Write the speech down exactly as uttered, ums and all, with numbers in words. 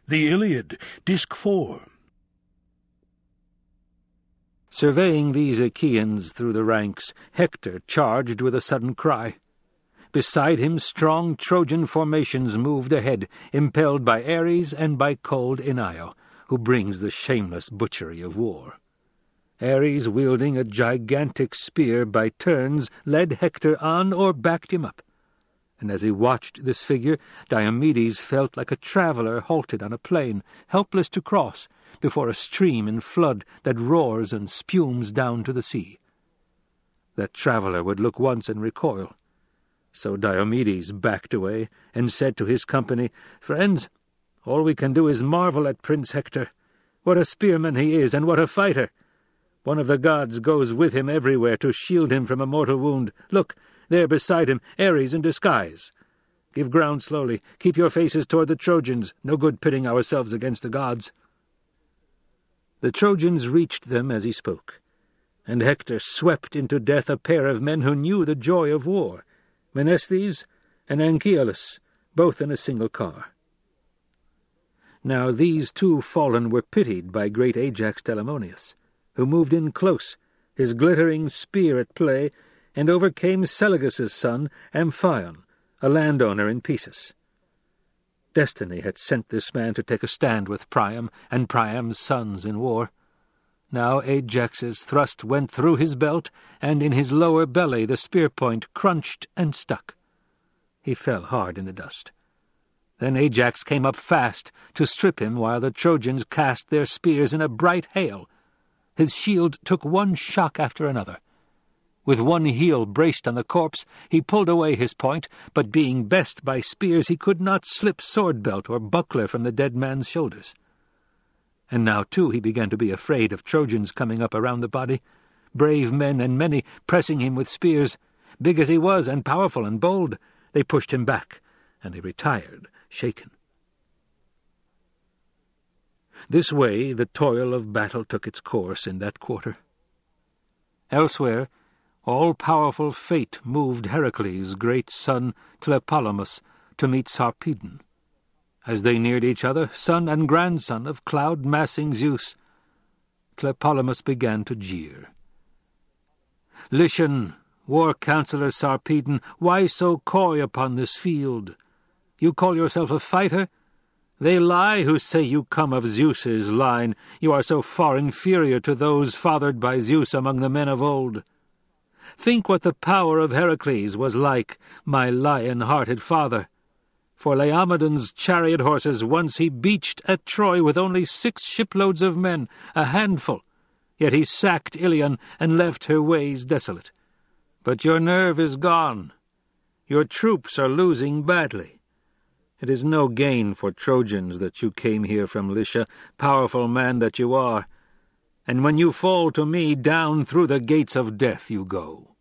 The Iliad, Disc four. Surveying these Achaeans through the ranks, Hector charged with a sudden cry. Beside him strong Trojan formations moved ahead, impelled by Ares and by cold Io, who brings the shameless butchery of war. Ares, wielding a gigantic spear by turns, led Hector on or backed him up. And as he watched this figure, Diomedes felt like a traveller halted on a plain, helpless to cross, before a stream in flood that roars and spumes down to the sea. That traveller would look once and recoil. So Diomedes backed away and said to his company, "Friends, all we can do is marvel at Prince Hector. What a spearman he is, and what a fighter! One of the gods goes with him everywhere to shield him from a mortal wound. Look, there beside him, Ares in disguise. Give ground slowly. Keep your faces toward the Trojans. No good pitting ourselves against the gods." The Trojans reached them as he spoke, and Hector swept into death a pair of men who knew the joy of war, Menestheus and Anchialus, both in a single car. Now these two fallen were pitied by great Ajax Telamonius, who moved in close, his glittering spear at play, and overcame Selagus' son, Amphion, a landowner in Pesus. Destiny had sent this man to take a stand with Priam and Priam's sons in war. Now Ajax's thrust went through his belt, and in his lower belly the spear-point crunched and stuck. He fell hard in the dust. Then Ajax came up fast to strip him while the Trojans cast their spears in a bright hail. His shield took one shock after another. With one heel braced on the corpse, he pulled away his point, but being best by spears, he could not slip sword-belt or buckler from the dead man's shoulders. And now, too, he began to be afraid of Trojans coming up around the body, brave men and many pressing him with spears. Big as he was, and powerful and bold, they pushed him back, and he retired, shaken. This way the toil of battle took its course in that quarter. Elsewhere, all-powerful fate moved Heracles' great son Tlepolemus to meet Sarpedon. As they neared each other, son and grandson of cloud-massing Zeus, Tlepolemus began to jeer. "Lycian, war-counsellor Sarpedon, why so coy upon this field? You call yourself a fighter? They lie who say you come of Zeus's line. You are so far inferior to those fathered by Zeus among the men of old. Think what the power of Heracles was like, my lion-hearted father. For Laomedon's chariot horses once he beached at Troy with only six shiploads of men, a handful, yet he sacked Ilion and left her ways desolate. But your nerve is gone. Your troops are losing badly. It is no gain for Trojans that you came here from Lycia, powerful man that you are, and when you fall to me, down through the gates of death you go."